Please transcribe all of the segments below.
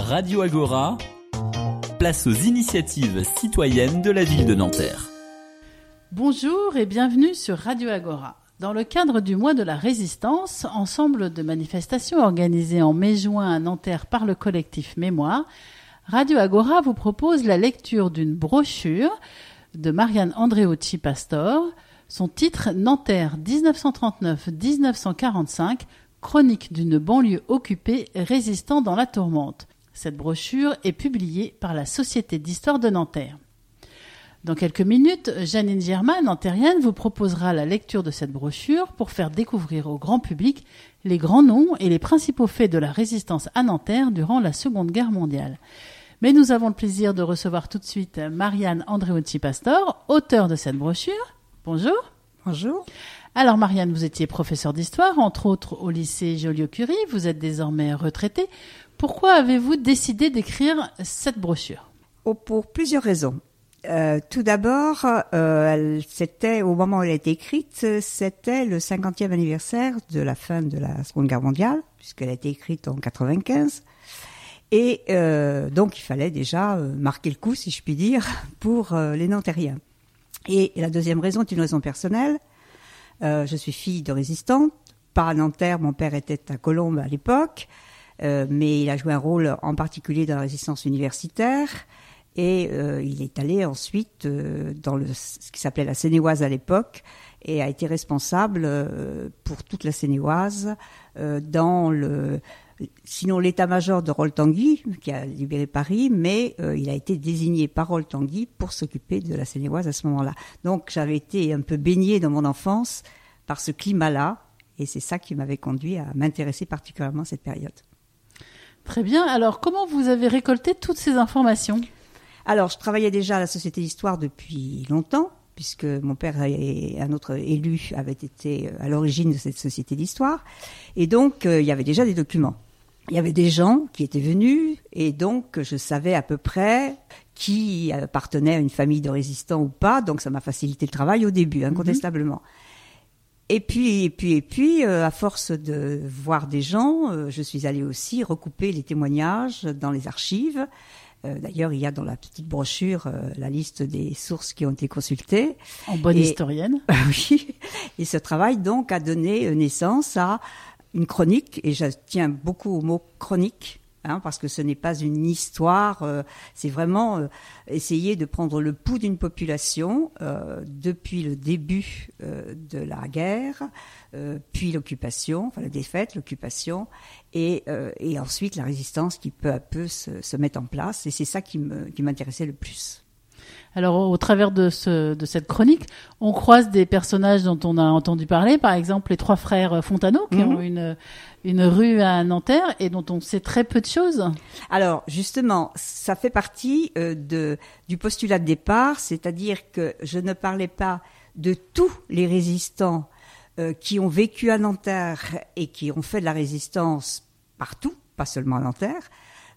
Radio Agora, place aux initiatives citoyennes de la ville de Nanterre. Bonjour et bienvenue sur Radio Agora. Dans le cadre du mois de la résistance, ensemble de manifestations organisées en mai-juin à Nanterre par le collectif Mémoire, Radio Agora vous propose la lecture d'une brochure de Marianne Andreotti Pastor. Son titre, Nanterre 1939-1945, chronique d'une banlieue occupée résistant dans la tourmente. Cette brochure est publiée par la Société d'histoire de Nanterre. Dans quelques minutes, Janine Germain, nantérienne, vous proposera la lecture de cette brochure pour faire découvrir au grand public les grands noms et les principaux faits de la résistance à Nanterre durant la Seconde Guerre mondiale. Mais nous avons le plaisir de recevoir tout de suite Marianne Andreotti Pastor, auteure de cette brochure. Bonjour. Bonjour. Alors Marianne, vous étiez professeure d'histoire, entre autres au lycée Joliot-Curie. Vous êtes désormais retraitée. Pourquoi avez-vous décidé d'écrire cette brochure ? Pour plusieurs raisons. Tout d'abord, c'était au moment où elle a été écrite, c'était le 50e anniversaire de la fin de la Seconde Guerre mondiale, puisqu'elle a été écrite en 95. Et donc, il fallait déjà marquer le coup, si je puis dire, pour les Nantériens. Et la deuxième raison est une raison personnelle. Je suis fille de résistante, pas à Nanterre, mon père était à Colombes à l'époque, mais il a joué un rôle en particulier dans la résistance universitaire. Et il est allé ensuite dans ce qui s'appelait la Seine-et-Oise à l'époque et a été responsable pour toute la Seine-et-Oise dans sinon l'état-major de Rol-Tanguy qui a libéré Paris, mais il a été désigné par Rol-Tanguy pour s'occuper de la Seine-et-Oise à ce moment-là. Donc j'avais été un peu baignée dans mon enfance par ce climat-là et c'est ça qui m'avait conduit à m'intéresser particulièrement à cette période. Très bien. Alors comment vous avez récolté toutes ces informations ? Alors, je travaillais déjà à la Société d'histoire depuis longtemps, puisque mon père et un autre élu avaient été à l'origine de cette Société d'histoire. Et donc, il y avait déjà des documents. Il y avait des gens qui étaient venus, et donc je savais à peu près qui appartenait à une famille de résistants ou pas. Donc, ça m'a facilité le travail au début, incontestablement. Et puis, à force de voir des gens, je suis allée aussi recouper les témoignages dans les archives. D'ailleurs, il y a dans la petite brochure la liste des sources qui ont été consultées. En bonne historienne. Oui. Et ce travail, donc, a donné naissance à une chronique. Et je tiens beaucoup au mot chronique, parce que ce n'est pas une histoire. C'est vraiment essayer de prendre le pouls d'une population depuis le début de la guerre, puis l'occupation, enfin la défaite, l'occupation, et ensuite la résistance qui peu à peu se met en place. Et c'est ça qui m'intéressait le plus. Alors, au travers de cette chronique, on croise des personnages dont on a entendu parler, par exemple les trois frères Fontano, qui ont une rue à Nanterre et dont on sait très peu de choses. Alors, justement, ça fait partie du postulat de départ, c'est-à-dire que je ne parlais pas de tous les résistants qui ont vécu à Nanterre et qui ont fait de la résistance partout, pas seulement à Nanterre.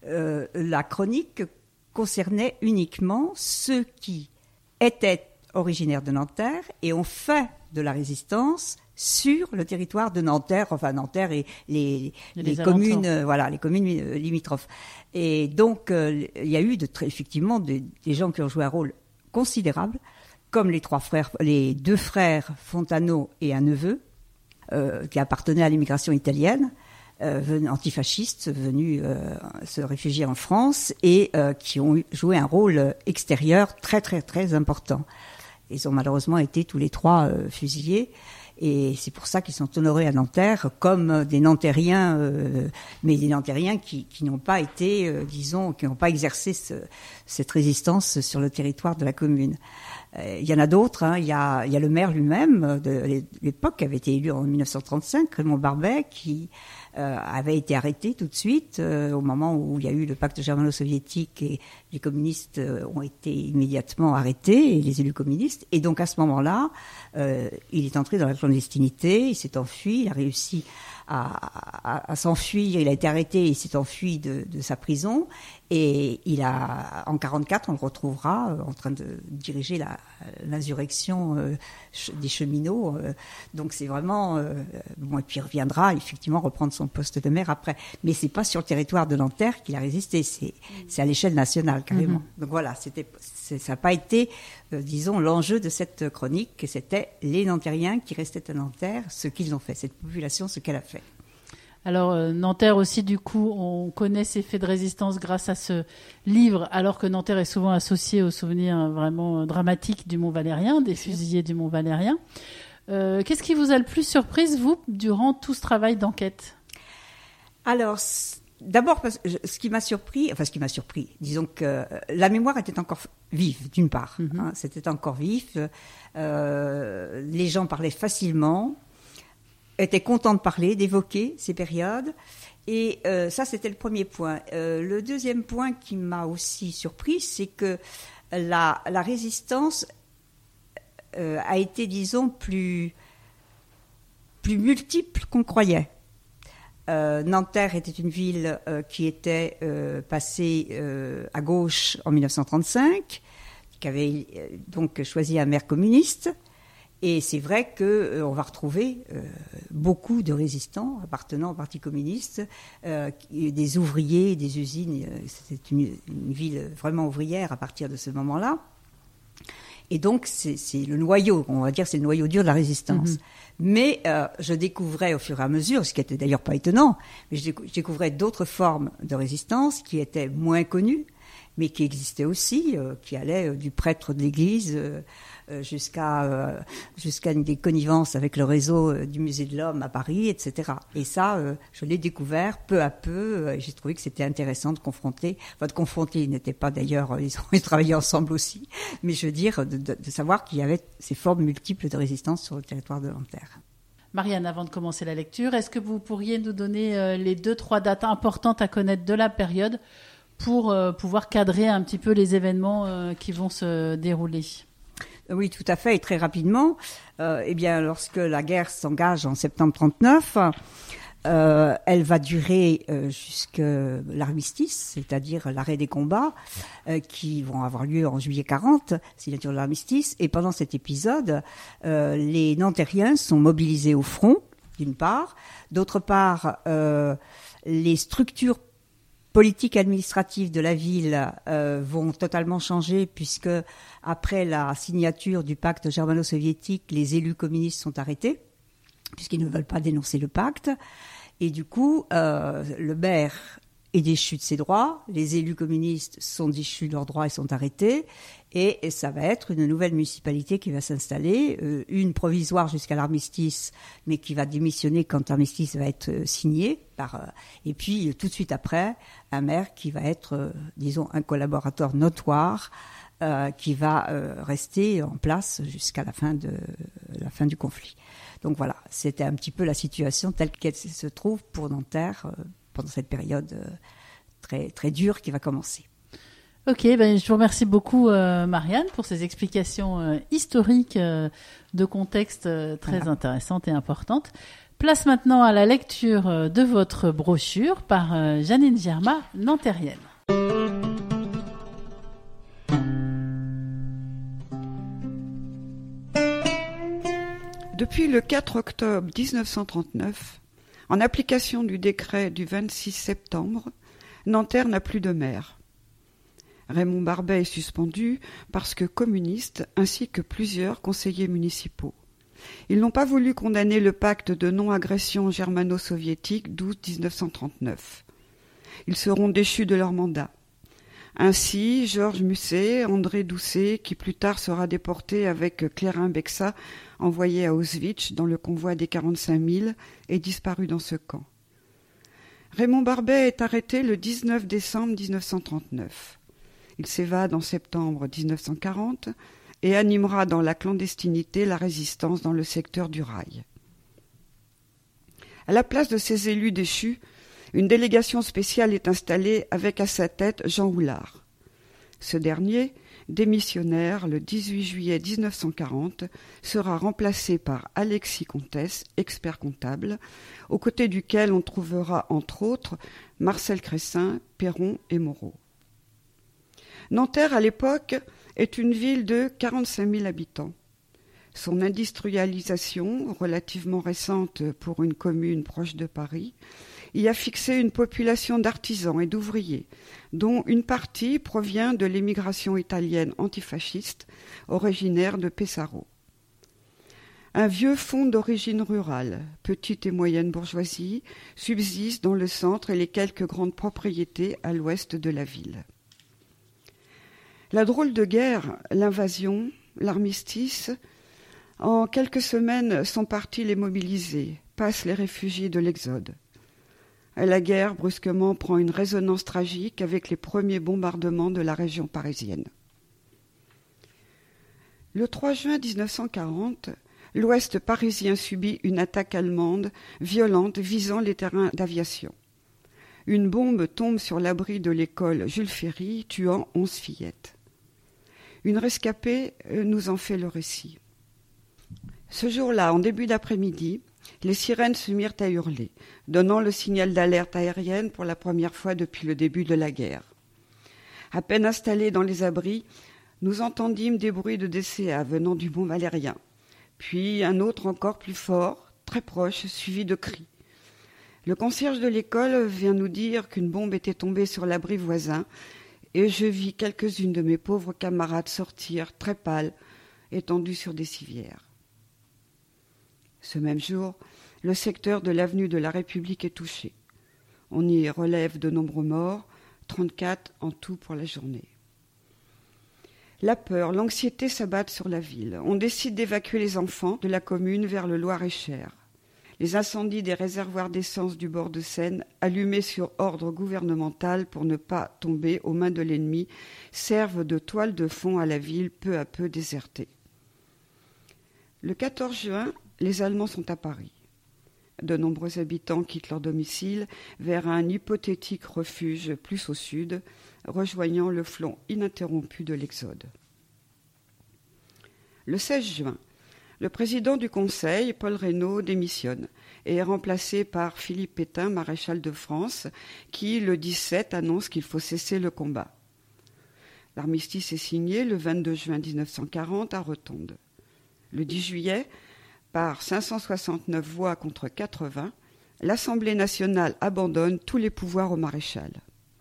La chronique concernait uniquement ceux qui étaient originaires de Nanterre et ont fait de la résistance sur le territoire de Nanterre, enfin Nanterre et les communes, les communes limitrophes. Et donc il y a eu effectivement des gens qui ont joué un rôle considérable, comme les deux frères Fontano et un neveu qui appartenaient à l'immigration italienne. Antifascistes venus se réfugier en France et qui ont joué un rôle extérieur très très très important. Ils ont malheureusement été tous les trois fusillés et c'est pour ça qu'ils sont honorés à Nanterre comme des Nantériens, mais des Nantériens qui n'ont pas été, qui n'ont pas exercé cette résistance sur le territoire de la commune. Il y en a d'autres, il y a le maire lui-même de l'époque qui avait été élu en 1935, Raymond Barbet, qui avait été arrêté tout de suite au moment où il y a eu le pacte germano-soviétique et les communistes ont été immédiatement arrêtés, et les élus communistes. Et donc à ce moment-là, il est entré dans la clandestinité, il s'est enfui, il a réussi à s'enfuir. Il a été arrêté, il s'est enfui de sa prison. Et en 1944, on le retrouvera en train de diriger l'insurrection des cheminots. Donc c'est vraiment... et puis il reviendra effectivement reprendre son poste de maire après. Mais c'est pas sur le territoire de Nanterre qu'il a résisté, c'est à l'échelle nationale carrément. Donc voilà, ça n'a pas été, disons, l'enjeu de cette chronique, que c'était les Nantériens qui restaient à Nanterre, ce qu'ils ont fait, cette population, ce qu'elle a fait. Alors, Nanterre aussi, du coup, on connaît ses faits de résistance grâce à ce livre, alors que Nanterre est souvent associé aux souvenirs vraiment dramatiques du Mont Valérien, des fusillés du Mont Valérien. Qu'est-ce qui vous a le plus surprise, vous, durant tout ce travail d'enquête ? Alors, d'abord, ce qui m'a surpris, disons que la mémoire était encore vive, d'une part. C'était encore vif. Les gens parlaient facilement, étaient contents de parler, d'évoquer ces périodes. Et ça, c'était le premier point. Le deuxième point qui m'a aussi surpris, c'est que la résistance a été, disons, plus multiple qu'on croyait. Nanterre était une ville qui était passée à gauche en 1935, qui avait donc choisi un maire communiste. Et c'est vrai qu'on va retrouver beaucoup de résistants appartenant au Parti communiste, des ouvriers, des usines. C'était une ville vraiment ouvrière à partir de ce moment-là. Et donc, c'est le noyau, on va dire, c'est le noyau dur de la résistance. Mais je découvrais au fur et à mesure, ce qui était d'ailleurs pas étonnant, mais je découvrais d'autres formes de résistance qui étaient moins connues, mais qui existaient aussi, qui allaient du prêtre de l'église jusqu'à des connivences avec le réseau du Musée de l'Homme à Paris, etc. Et ça, je l'ai découvert peu à peu, et j'ai trouvé que c'était intéressant de confronter. Enfin, de confronter, ils n'étaient pas d'ailleurs, ils travaillaient ensemble aussi, mais je veux dire, de savoir qu'il y avait ces formes multiples de résistance sur le territoire de Nanterre. Marianne, avant de commencer la lecture, est-ce que vous pourriez nous donner les 2-3 dates importantes à connaître de la période pour pouvoir cadrer un petit peu les événements qui vont se dérouler ? Oui, tout à fait, et très rapidement. Lorsque la guerre s'engage en septembre 1939, elle va durer jusqu'à l'armistice, c'est-à-dire l'arrêt des combats, qui vont avoir lieu en juillet 40, signature de l'armistice. Et pendant cet épisode, les Nantériens sont mobilisés au front, d'une part. D'autre part, les structures politiques administratives de la ville vont totalement changer, puisque après la signature du pacte germano-soviétique, les élus communistes sont arrêtés, puisqu'ils ne veulent pas dénoncer le pacte. Et du coup, le maire est déchu de ses droits, les élus communistes sont déchus de leurs droits et sont arrêtés, et ça va être une nouvelle municipalité qui va s'installer, une provisoire jusqu'à l'armistice, mais qui va démissionner quand l'armistice va être signé, et puis tout de suite après, un maire qui va être, disons, un collaborateur notoire, qui va rester en place jusqu'à la fin du conflit. Donc voilà, c'était un petit peu la situation telle qu'elle se trouve pour Nanterre pendant cette période très, très dure qui va commencer. Ok, je vous remercie beaucoup Marianne pour ces explications historiques de contexte très intéressantes et importantes. Place maintenant à la lecture de votre brochure par Janine Germa, nantérienne. Depuis le 4 octobre 1939, en application du décret du 26 septembre, Nanterre n'a plus de maire. Raymond Barbet est suspendu parce que communiste, ainsi que plusieurs conseillers municipaux. Ils n'ont pas voulu condamner le pacte de non-agression germano-soviétique d'août-1939. Ils seront déchus de leur mandat. Ainsi, Georges Musset, André Doucet, qui plus tard sera déporté avec Clérin Bexa, envoyé à Auschwitz dans le convoi des 45 000, est disparu dans ce camp. Raymond Barbet est arrêté le 19 décembre 1939. Il s'évade en septembre 1940 et animera dans la clandestinité la résistance dans le secteur du rail. À la place de ces élus déchus, une délégation spéciale est installée avec à sa tête Jean Houlard. Ce dernier, démissionnaire le 18 juillet 1940, sera remplacé par Alexis Comtesse, expert comptable, aux côtés duquel on trouvera entre autres Marcel Cressin, Perron et Moreau. Nanterre, à l'époque, est une ville de 45 000 habitants. Son industrialisation, relativement récente pour une commune proche de Paris, y a fixé une population d'artisans et d'ouvriers, dont une partie provient de l'émigration italienne antifasciste, originaire de Pesaro. Un vieux fonds d'origine rurale, petite et moyenne bourgeoisie, subsiste dans le centre et les quelques grandes propriétés à l'ouest de la ville. La drôle de guerre, l'invasion, l'armistice, en quelques semaines sont partis les mobilisés, passent les réfugiés de l'Exode. La guerre, brusquement, prend une résonance tragique avec les premiers bombardements de la région parisienne. Le 3 juin 1940, l'ouest parisien subit une attaque allemande violente visant les terrains d'aviation. Une bombe tombe sur l'abri de l'école Jules Ferry, tuant 11 fillettes. Une rescapée nous en fait le récit. Ce jour-là, en début d'après-midi, les sirènes se mirent à hurler, donnant le signal d'alerte aérienne pour la première fois depuis le début de la guerre. À peine installés dans les abris, nous entendîmes des bruits de DCA venant du bombe aérien, puis un autre encore plus fort, très proche, suivi de cris. Le concierge de l'école vient nous dire qu'une bombe était tombée sur l'abri voisin, et je vis quelques-unes de mes pauvres camarades sortir, très pâles, étendus sur des civières. Ce même jour, le secteur de l'avenue de la République est touché. On y relève de nombreux morts, 34 en tout pour la journée. La peur, l'anxiété s'abattent sur la ville. On décide d'évacuer les enfants de la commune vers le Loir-et-Cher. Les incendies des réservoirs d'essence du bord de Seine, allumés sur ordre gouvernemental pour ne pas tomber aux mains de l'ennemi, servent de toile de fond à la ville peu à peu désertée. Le 14 juin, les Allemands sont à Paris. De nombreux habitants quittent leur domicile vers un hypothétique refuge plus au sud, rejoignant le flanc ininterrompu de l'Exode. Le 16 juin, le président du Conseil, Paul Reynaud, démissionne et est remplacé par Philippe Pétain, maréchal de France, qui, le 17, annonce qu'il faut cesser le combat. L'armistice est signé le 22 juin 1940 à Rotonde. Le 10 juillet, par 569 voix contre 80, l'Assemblée nationale abandonne tous les pouvoirs au maréchal.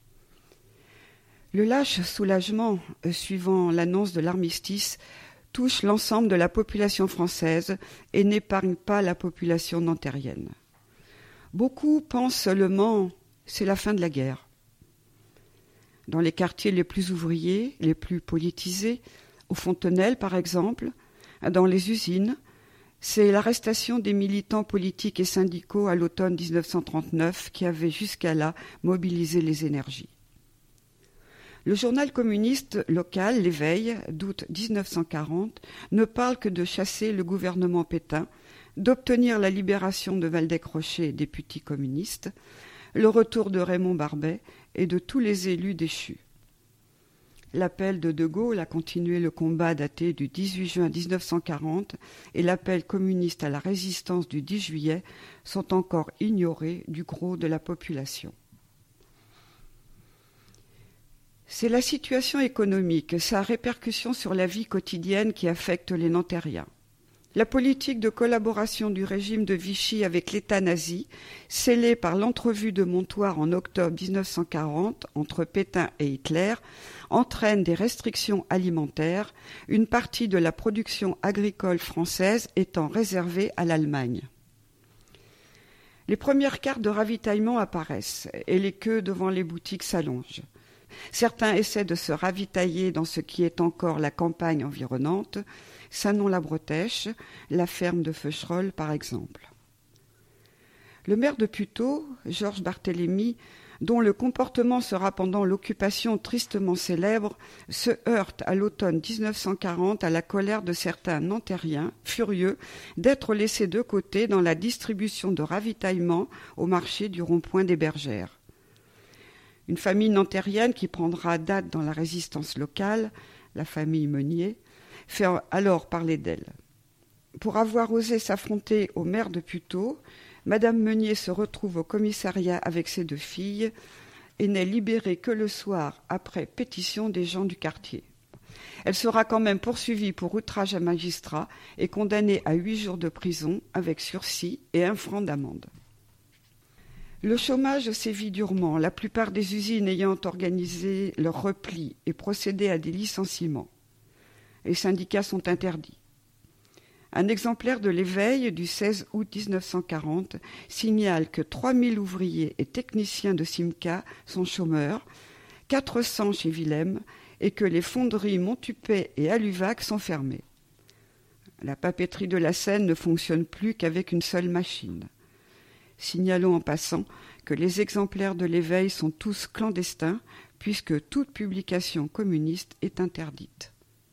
Le lâche soulagement suivant l'annonce de l'armistice touche l'ensemble de la population française et n'épargne pas la population nantérienne. Beaucoup pensent seulement « c'est la fin de la guerre ». Dans les quartiers les plus ouvriers, les plus politisés, aux Fontenelles par exemple, dans les usines, c'est l'arrestation des militants politiques et syndicaux à l'automne 1939 qui avait jusqu'à là mobilisé les énergies. Le journal communiste local, L'Éveil, d'août 1940, ne parle que de chasser le gouvernement Pétain, d'obtenir la libération de Waldeck-Rochet, député communiste, le retour de Raymond Barbet et de tous les élus déchus. L'appel de Gaulle a continué le combat daté du 18 juin 1940 et l'appel communiste à la résistance du 10 juillet sont encore ignorés du gros de la population. C'est la situation économique, sa répercussion sur la vie quotidienne qui affecte les Nantériens. La politique de collaboration du régime de Vichy avec l'État nazi, scellée par l'entrevue de Montoire en octobre 1940 entre Pétain et Hitler, entraîne des restrictions alimentaires, une partie de la production agricole française étant réservée à l'Allemagne. Les premières cartes de ravitaillement apparaissent et les queues devant les boutiques s'allongent. Certains essaient de se ravitailler dans ce qui est encore la campagne environnante, Sanon-la-Bretèche, la ferme de Feucherolles par exemple. Le maire de Puteaux, Georges Barthélemy, dont le comportement sera pendant l'occupation tristement célèbre, se heurte à l'automne 1940 à la colère de certains Nantériens, furieux d'être laissés de côté dans la distribution de ravitaillement au marché du rond-point des Bergères. Une famille nantérienne qui prendra date dans la résistance locale, la famille Meunier, fait alors parler d'elle. Pour avoir osé s'affronter au maire de Puteaux, Madame Meunier se retrouve au commissariat avec ses 2 filles et n'est libérée que le soir après pétition des gens du quartier. Elle sera quand même poursuivie pour outrage à magistrat et condamnée à 8 jours de prison avec sursis et 1 franc d'amende. Le chômage sévit durement, la plupart des usines ayant organisé leur repli et procédé à des licenciements. Les syndicats sont interdits. Un exemplaire de l'Éveil du 16 août 1940 signale que 3000 ouvriers et techniciens de Simca sont chômeurs, 400 chez Willem, et que les fonderies Montupet et Aluvac sont fermées. La papeterie de la Seine ne fonctionne plus qu'avec une seule machine. Signalons en passant que les exemplaires de l'Éveil sont tous clandestins, puisque toute publication communiste est interdite.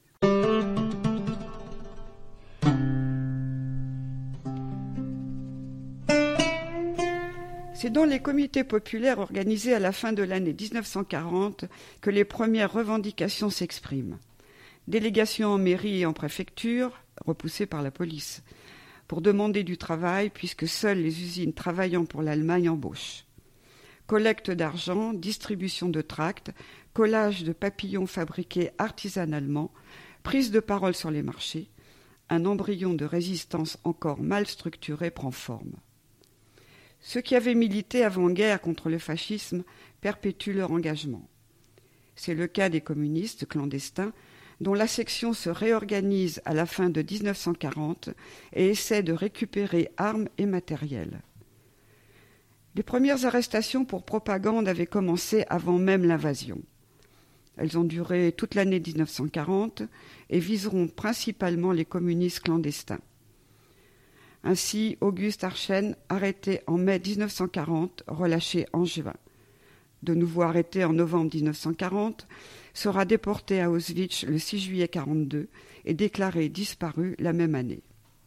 C'est dans les comités populaires organisés à la fin de l'année 1940 que les premières revendications s'expriment. Délégation en mairie et en préfecture, repoussée par la police, pour demander du travail puisque seules les usines travaillant pour l'Allemagne embauchent. Collecte d'argent, distribution de tracts, collage de papillons fabriqués artisanalement, prise de parole sur les marchés, un embryon de résistance encore mal structuré prend forme. Ceux qui avaient milité avant-guerre contre le fascisme perpétuent leur engagement. C'est le cas des communistes clandestins dont la section se réorganise à la fin de 1940 et essaie de récupérer armes et matériel. Les premières arrestations pour propagande avaient commencé avant même l'invasion. Elles ont duré toute l'année 1940 et viseront principalement les communistes clandestins. Ainsi, Auguste Archen, arrêté en mai 1940, relâché en juin. De nouveau arrêté en novembre 1940, sera déporté à Auschwitz le 6 juillet 1942 et déclaré disparu la même année.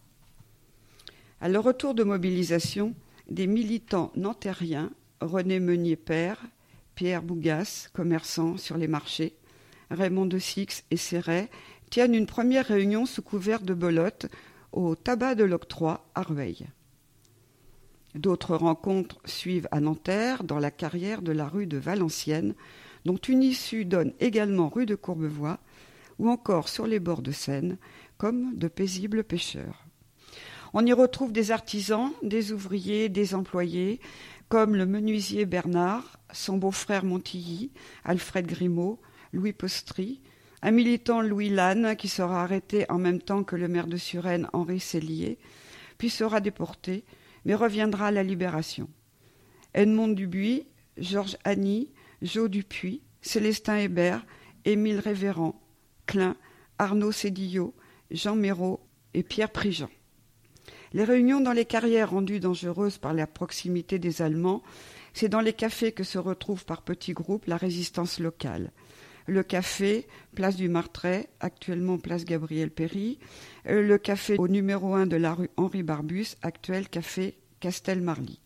À leur retour de mobilisation, des militants nantériens, René Meunier père, Pierre Bougas, commerçant sur les marchés, Raymond de Six et Serret, tiennent une première réunion sous couvert de belote au tabac de l'Octroi à Rueil. D'autres rencontres suivent à Nanterre, dans la carrière de la rue de Valenciennes, dont une issue donne également rue de Courbevoie, ou encore sur les bords de Seine, comme de paisibles pêcheurs. On y retrouve des artisans, des ouvriers, des employés, comme le menuisier Bernard, son beau-frère Montilly, Alfred Grimaud, Louis Postry, un militant Louis Lannes qui sera arrêté en même temps que le maire de Suresnes, Henri Sellier, puis sera déporté, mais reviendra à la Libération. Edmond Dubuis, Georges Agny, Jo Dupuis, Célestin Hébert, Émile Révérend, Klein, Arnaud Sédillot, Jean Méraud et Pierre Prigent. Les réunions dans les carrières rendues dangereuses par la proximité des Allemands, c'est dans les cafés que se retrouve par petits groupes la résistance locale. Le café, place du Martret, actuellement place Gabriel Péry, le café au numéro 1 de la rue Henri Barbus, actuel café Castel-Marly.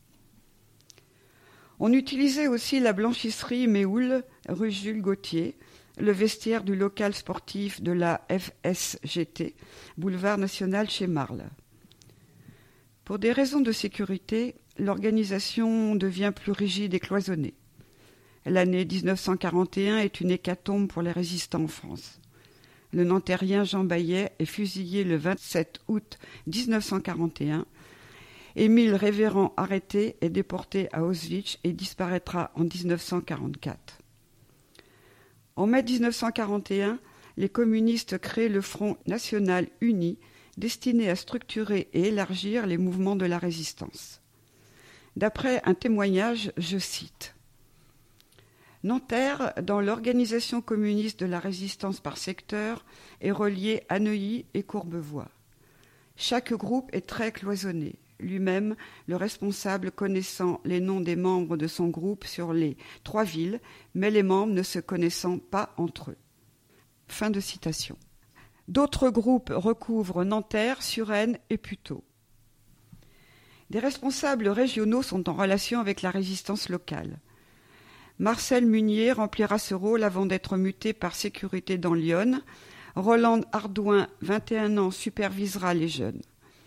On utilisait aussi la blanchisserie Méhoul, rue Jules Gauthier, le vestiaire du local sportif de la FSGT, boulevard national chez Marle. Pour des raisons de sécurité, l'organisation devient plus rigide et cloisonnée. L'année 1941 est une hécatombe pour les résistants en France. Le Nantérien Jean Baillet est fusillé le 27 août 1941. Émile Révérend arrêté et déporté à Auschwitz et disparaîtra en 1944. En mai 1941, les communistes créent le Front national uni, destiné à structurer et élargir les mouvements de la résistance. D'après un témoignage, je cite: Nanterre, dans l'organisation communiste de la résistance par secteur, est reliée à Neuilly et Courbevoie. Chaque groupe est très cloisonné, lui-même le responsable connaissant les noms des membres de son groupe sur les 3 villes, mais les membres ne se connaissant pas entre eux. Fin de citation. D'autres groupes recouvrent Nanterre, Suresnes et Puteaux. Des responsables régionaux sont en relation avec la résistance locale. Marcel Munier remplira ce rôle avant d'être muté par sécurité dans l'Yonne. Roland Ardouin, 21 ans, supervisera les jeunes.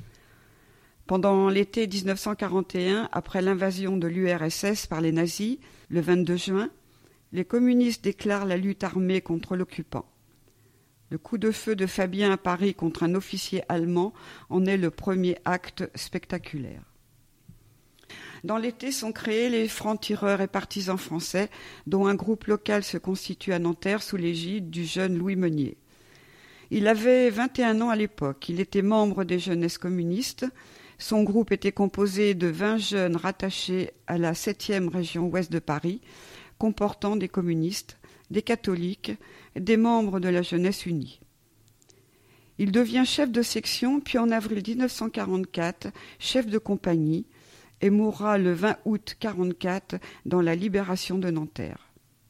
Pendant l'été 1941, après l'invasion de l'URSS par les nazis, le 22 juin, les communistes déclarent la lutte armée contre l'occupant. Le coup de feu de Fabien à Paris contre un officier allemand en est le premier acte spectaculaire. Dans l'été sont créés les francs-tireurs et partisans français, dont un groupe local se constitue à Nanterre sous l'égide du jeune Louis Meunier. Il avait 21 ans à l'époque, il était membre des Jeunesses communistes. Son groupe était composé de 20 jeunes rattachés à la 7e région ouest de Paris, comportant des communistes, des catholiques, des membres de la Jeunesse unie. Il devient chef de section, puis en avril 1944, chef de compagnie, et mourra le 20 août 1944 dans la libération de Nanterre.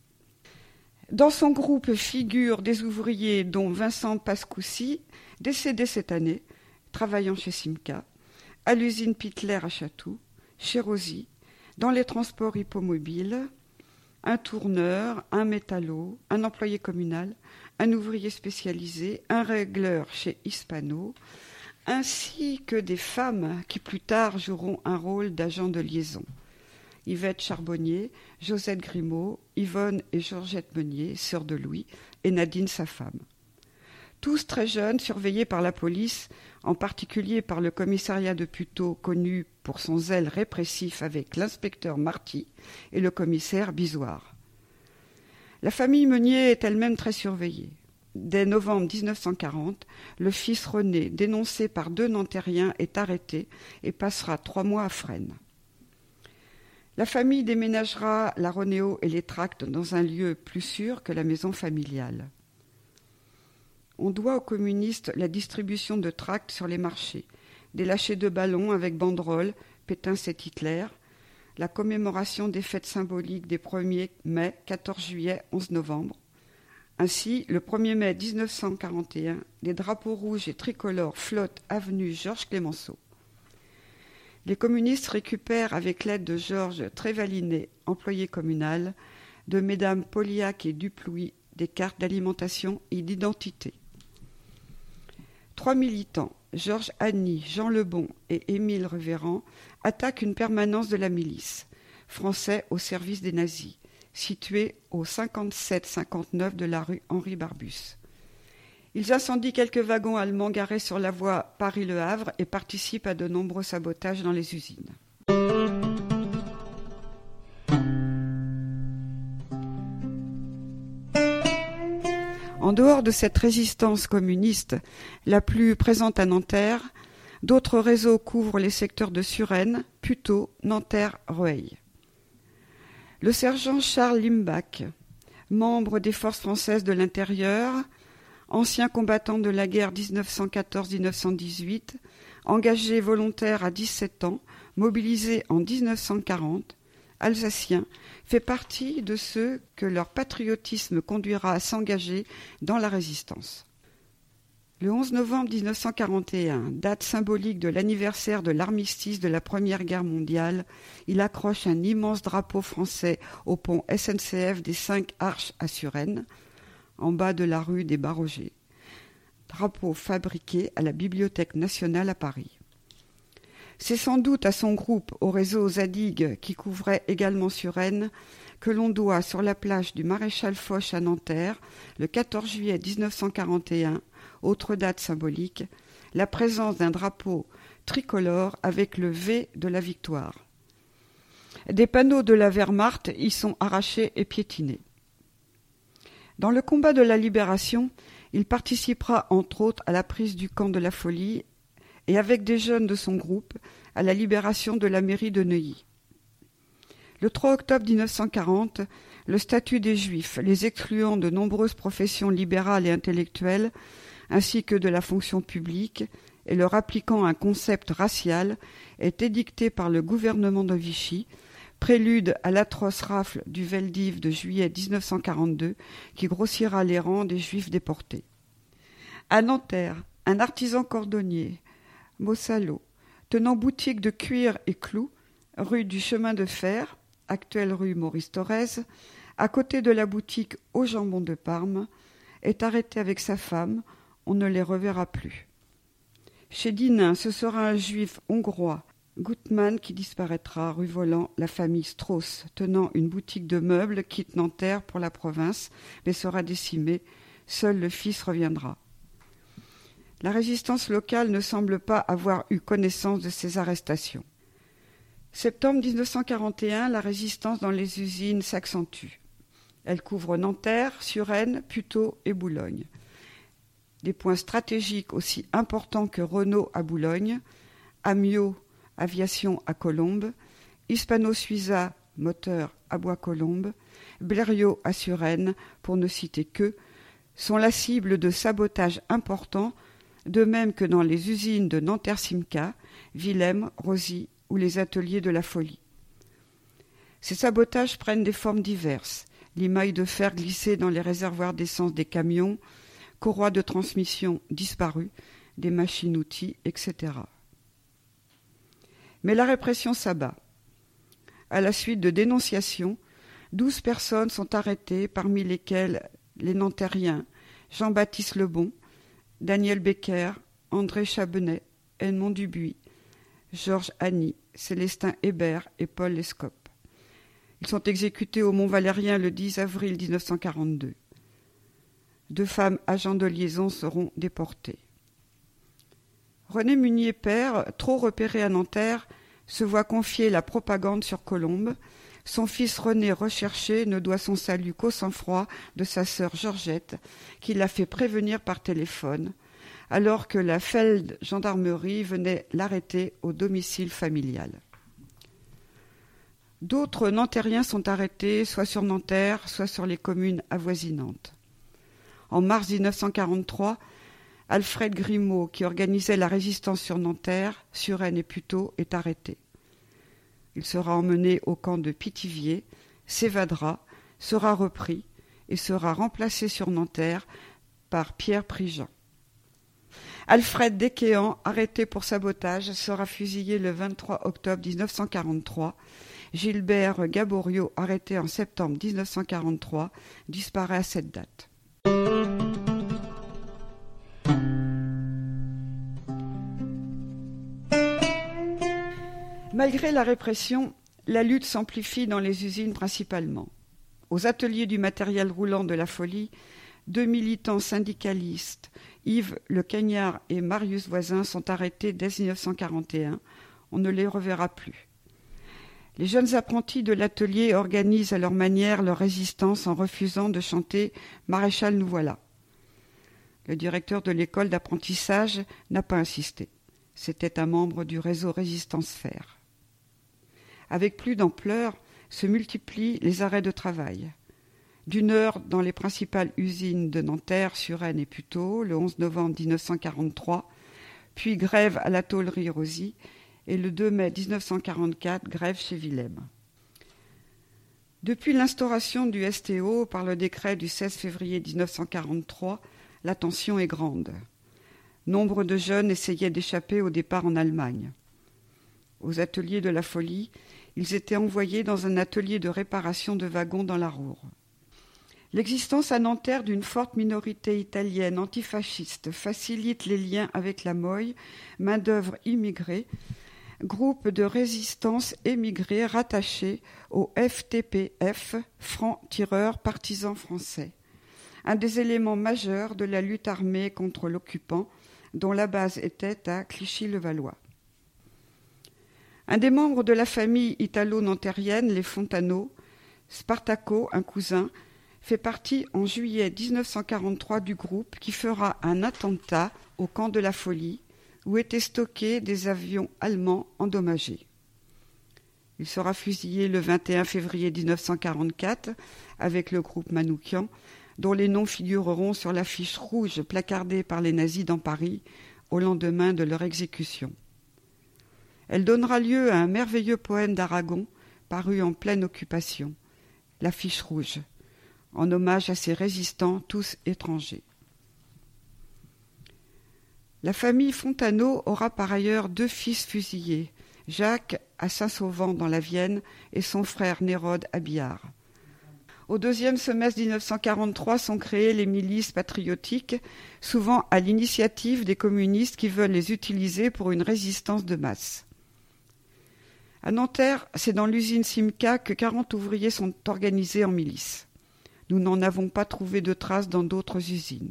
Dans son groupe figurent des ouvriers dont Vincent Pascoussi, décédé cette année, travaillant chez Simca, à l'usine Pitler à Chatou, chez Rosy, dans les transports hippomobiles, un tourneur, un métallo, un employé communal, un ouvrier spécialisé, un régleur chez Hispano, ainsi que des femmes qui plus tard joueront un rôle d'agents de liaison. Yvette Charbonnier, Josette Grimaud, Yvonne et Georgette Meunier, sœurs de Louis, et Nadine sa femme. Tous très jeunes, surveillés par la police, en particulier par le commissariat de Puteaux, connu pour son zèle répressif avec l'inspecteur Marty et le commissaire Bisoire. La famille Meunier est elle-même très surveillée. Dès novembre 1940, le fils René, dénoncé par 2 Nantériens, est arrêté et passera 3 mois à Fresnes. La famille déménagera la Ronéo et les tracts dans un lieu plus sûr que la maison familiale. On doit aux communistes la distribution de tracts sur les marchés, des lâchers de ballons avec banderoles, Pétain c'est Hitler, la commémoration des fêtes symboliques des 1er mai, 14 juillet, 11 novembre. Ainsi, le 1er mai 1941, les drapeaux rouges et tricolores flottent avenue Georges Clemenceau. Les communistes récupèrent avec l'aide de Georges Trévalinet, employé communal, de mesdames Pauliac et Duplouy, des cartes d'alimentation et d'identité. 3 militants, Georges Agny, Jean Lebon et Émile Revéran, attaquent une permanence de la milice, français au service des nazis, située au 57-59 de la rue Henri Barbus. Ils incendient quelques wagons allemands garés sur la voie Paris-Le Havre et participent à de nombreux sabotages dans les usines. En dehors de cette résistance communiste, la plus présente à Nanterre, d'autres réseaux couvrent les secteurs de Suresnes, Puteaux, Nanterre, Rueil. Le sergent Charles Limbach, membre des forces françaises de l'intérieur, ancien combattant de la guerre 1914-1918, engagé volontaire à 17 ans, mobilisé en 1940, alsacien, fait partie de ceux que leur patriotisme conduira à s'engager dans la résistance. Le 11 novembre 1941, date symbolique de l'anniversaire de l'armistice de la Première Guerre mondiale, il accroche un immense drapeau français au pont SNCF des 5 Arches à Suresnes, en bas de la rue des Barrogers. Drapeau fabriqué à la Bibliothèque nationale à Paris. C'est sans doute à son groupe au réseau Zadig, qui couvrait également Suresnes, que l'on doit sur la plage du Maréchal Foch à Nanterre, le 14 juillet 1941, autre date symbolique, la présence d'un drapeau tricolore avec le V de la victoire. Des panneaux de la Wehrmacht y sont arrachés et piétinés. Dans le combat de la libération, il participera entre autres à la prise du camp de la Folie et avec des jeunes de son groupe à la libération de la mairie de Neuilly. Le 3 octobre 1940, le statut des Juifs, les excluant de nombreuses professions libérales et intellectuelles, ainsi que de la fonction publique, et leur appliquant un concept racial, est édicté par le gouvernement de Vichy, prélude à l'atroce rafle du Veldiv de juillet 1942 qui grossira les rangs des Juifs déportés. À Nanterre, un artisan cordonnier, Mossalo, tenant boutique de cuir et clous, rue du Chemin de Fer, actuelle rue Maurice Thorez, à côté de la boutique au jambon de Parme, est arrêté avec sa femme. On ne les reverra plus. Chez Dinin, ce sera un juif hongrois, Gutmann, qui disparaîtra, rue Volant. La famille Strauss, tenant une boutique de meubles, quitte Nanterre pour la province, mais sera décimée. Seul le fils reviendra. La résistance locale ne semble pas avoir eu connaissance de ces arrestations. Septembre 1941, la résistance dans les usines s'accentue. Elle couvre Nanterre, Suresnes, Puteaux et Boulogne. Des points stratégiques aussi importants que Renault à Boulogne, Amiot Aviation à Colombes, Hispano-Suiza Moteur à Bois-Colombes, Blériot à Suresnes, pour ne citer qu'eux, sont la cible de sabotages importants, de même que dans les usines de Nanterre-Simca, Willem, Rosy ou les ateliers de la Folie. Ces sabotages prennent des formes diverses. Limailles de fer glissées dans les réservoirs d'essence des camions, courroies de transmission disparues, des machines-outils, etc. Mais la répression s'abat. À la suite de dénonciations, 12 personnes sont arrêtées, parmi lesquelles les Nanterriens Jean-Baptiste Lebon, Daniel Becker, André Chabenet, Edmond Dubuis, Georges Anny, Célestin Hébert et Paul Lescope. Ils sont exécutés au Mont-Valérien le 10 avril 1942. 2 femmes agents de liaison seront déportées. René Munier père, trop repéré à Nanterre, se voit confier la propagande sur Colombes. Son fils René, recherché, ne doit son salut qu'au sang-froid de sa sœur Georgette, qui l'a fait prévenir par téléphone, alors que la Feld gendarmerie venait l'arrêter au domicile familial. D'autres Nanterriens sont arrêtés, soit sur Nanterre, soit sur les communes avoisinantes. En mars 1943, Alfred Grimaud, qui organisait la résistance sur Nanterre, Suresnes et Puteaux, est arrêté. Il sera emmené au camp de Pithiviers, s'évadera, sera repris et sera remplacé sur Nanterre par Pierre Prigent. Alfred Desquéant, arrêté pour sabotage, sera fusillé le 23 octobre 1943. Gilbert Gaboriau, arrêté en septembre 1943, disparaît à cette date. Malgré la répression, la lutte s'amplifie dans les usines principalement. Aux ateliers du matériel roulant de la Folie, 2 militants syndicalistes, Yves Le Cagnard et Marius Voisin, sont arrêtés dès 1941. On ne les reverra plus. Les jeunes apprentis de l'atelier organisent à leur manière leur résistance en refusant de chanter « Maréchal, nous voilà ». Le directeur de l'école d'apprentissage n'a pas insisté. C'était un membre du réseau Résistance Fer. Avec plus d'ampleur, se multiplient les arrêts de travail. D'une heure dans les principales usines de Nanterre, Suresnes et Puteaux, le 11 novembre 1943, puis grève à la tôlerie Rosy, et le 2 mai 1944, grève chez Willem. Depuis l'instauration du STO par le décret du 16 février 1943, la tension est grande. Nombre de jeunes essayaient d'échapper au départ en Allemagne. Aux ateliers de la Folie, ils étaient envoyés dans un atelier de réparation de wagons dans la Ruhr. L'existence à Nanterre d'une forte minorité italienne antifasciste facilite les liens avec la MOI, main-d'œuvre immigrée, groupe de résistance émigrée rattaché au FTPF, Francs-Tireurs Partisans Français, un des éléments majeurs de la lutte armée contre l'occupant, dont la base était à Clichy-le-Valois. Un des membres de la famille italo-nantérienne, les Fontano, Spartaco, un cousin, fait partie en juillet 1943 du groupe qui fera un attentat au camp de la Folie, où étaient stockés des avions allemands endommagés. Il sera fusillé le 21 février 1944 avec le groupe Manoukian, dont les noms figureront sur l'affiche rouge placardée par les nazis dans Paris au lendemain de leur exécution. Elle donnera lieu à un merveilleux poème d'Aragon paru en pleine occupation, l'affiche rouge, en hommage à ces résistants tous étrangers. La famille Fontano aura par ailleurs 2 fils fusillés, Jacques à Saint-Sauvant dans la Vienne et son frère Nérode à Biard. Au deuxième semestre 1943 sont créées les milices patriotiques, souvent à l'initiative des communistes qui veulent les utiliser pour une résistance de masse. À Nanterre, c'est dans l'usine Simca que 40 ouvriers sont organisés en milice. Nous n'en avons pas trouvé de traces dans d'autres usines.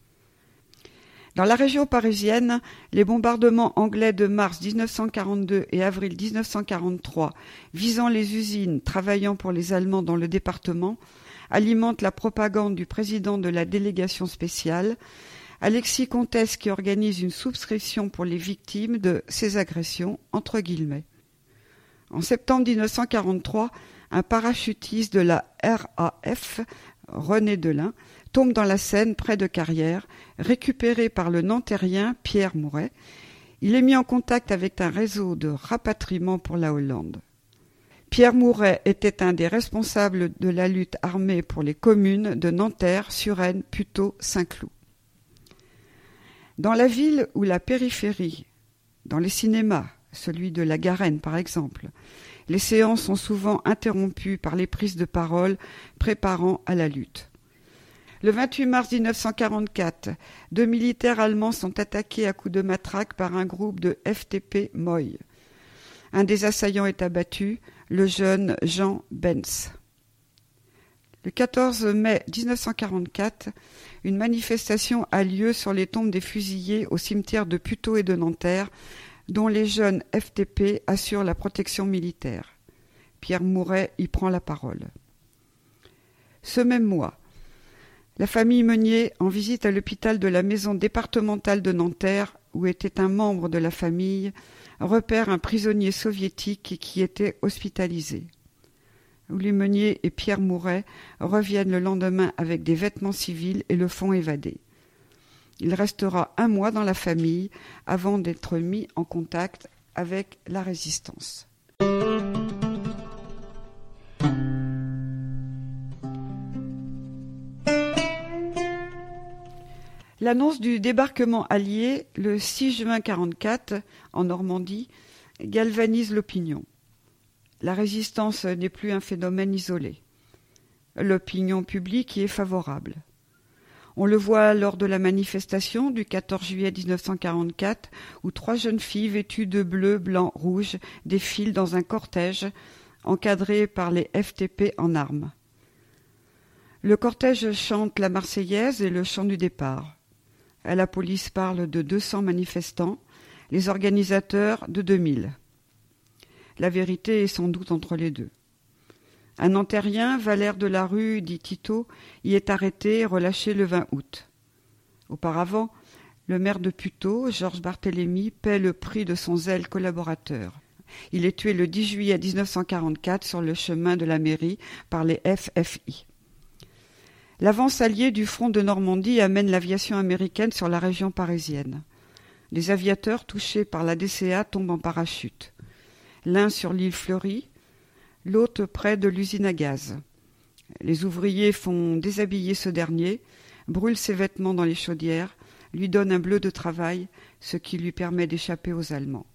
Dans la région parisienne, les bombardements anglais de mars 1942 et avril 1943, visant les usines travaillant pour les Allemands dans le département, alimentent la propagande du président de la délégation spéciale, Alexis Comtesse, qui organise une souscription pour les victimes de ces agressions, entre guillemets. En septembre 1943, un parachutiste de la RAF, René Delin, tombe dans la Seine près de Carrières, récupéré par le Nantérien Pierre Mouret. Il est mis en contact avec un réseau de rapatriement pour la Hollande. Pierre Mouret était un des responsables de la lutte armée pour les communes de Nanterre, Suresnes, Puteaux, Saint-Cloud. Dans la ville ou la périphérie, dans les cinémas, celui de la Garenne par exemple, les séances sont souvent interrompues par les prises de parole préparant à la lutte. Le 28 mars 1944, 2 militaires allemands sont attaqués à coups de matraque par un groupe de FTP Moy. Un des assaillants est abattu, le jeune Jean Benz. Le 14 mai 1944, une manifestation a lieu sur les tombes des fusillés au cimetière de Puteaux et de Nanterre, dont les jeunes FTP assurent la protection militaire. Pierre Mouret y prend la parole. Ce même mois, la famille Meunier, en visite à l'hôpital de la maison départementale de Nanterre, où était un membre de la famille, repère un prisonnier soviétique qui était hospitalisé. Louis Meunier et Pierre Mouret reviennent le lendemain avec des vêtements civils et le font évader. Il restera 1 mois dans la famille avant d'être mis en contact avec la résistance. L'annonce du débarquement allié le 6 juin 1944 en Normandie galvanise l'opinion. La résistance n'est plus un phénomène isolé. L'opinion publique y est favorable. On le voit lors de la manifestation du 14 juillet 1944 où 3 jeunes filles vêtues de bleu, blanc, rouge défilent dans un cortège encadré par les FTP en armes. Le cortège chante la Marseillaise et le chant du départ. La police parle de 200 manifestants, les organisateurs de 2000. La vérité est sans doute entre les deux. Un Nantérien, Valère de la Rue, dit Tito, y est arrêté et relâché le 20 août. Auparavant, le maire de Puteaux, Georges Barthélemy, paie le prix de son zèle collaborateur. Il est tué le 10 juillet 1944 sur le chemin de la mairie par les FFI. L'avance alliée du front de Normandie amène l'aviation américaine sur la région parisienne. Les aviateurs touchés par la DCA tombent en parachute. L'un sur l'île Fleury, l'autre près de l'usine à gaz. Les ouvriers font déshabiller ce dernier, brûlent ses vêtements dans les chaudières, lui donnent un bleu de travail, ce qui lui permet d'échapper aux Allemands.